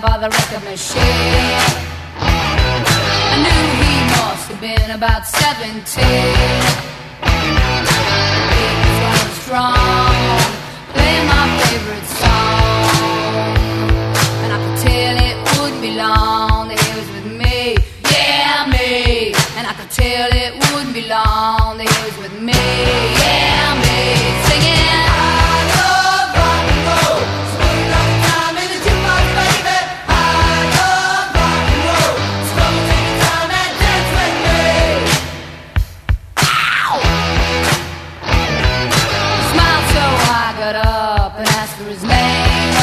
by the record machine. I knew he must have been about 17. He was running strong, playing my favorite song, and I could tell it wouldn't be long that he was with me, yeah, me. And I could tell it wouldn't be long that he was with me, yeah, me, singing. I love rock and roll, so put another time in the jukebox, baby. I love rock and roll, so come and take your time and dance with me. Ow! He smiled so I got up and asked for his name.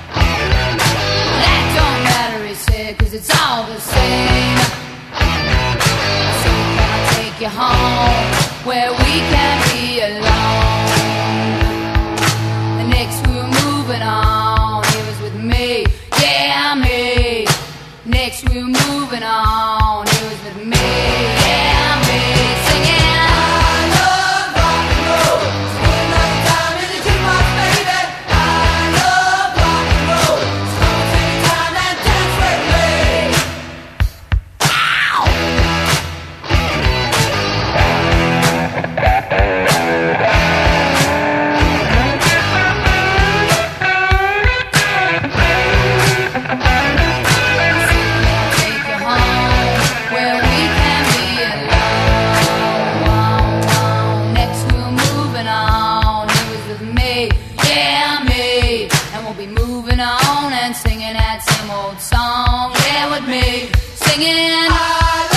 That don't matter, he said, 'cause it's all the same. So can I take you home where we can be alone? The next we were moving on, he was with me, yeah, me. Next we were moving on, he was with me, yeah, me, singing. I love rock and roll, so put another time in the jukebox, baby. I love rock and roll, so come and take your time and dance with me. Ow! Take you home where we can be alone. Next we were moving on, he was with me, yeah, me. And we'll be moving on and singing that same old song, yeah, with me, singing.